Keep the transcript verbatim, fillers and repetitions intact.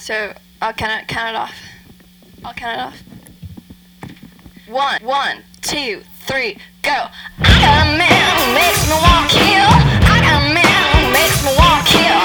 So I'll count it, count it off. I'll count it off. One, one, two, three, go. I got a man who makes me want to kill. I got a man who makes me want to kill.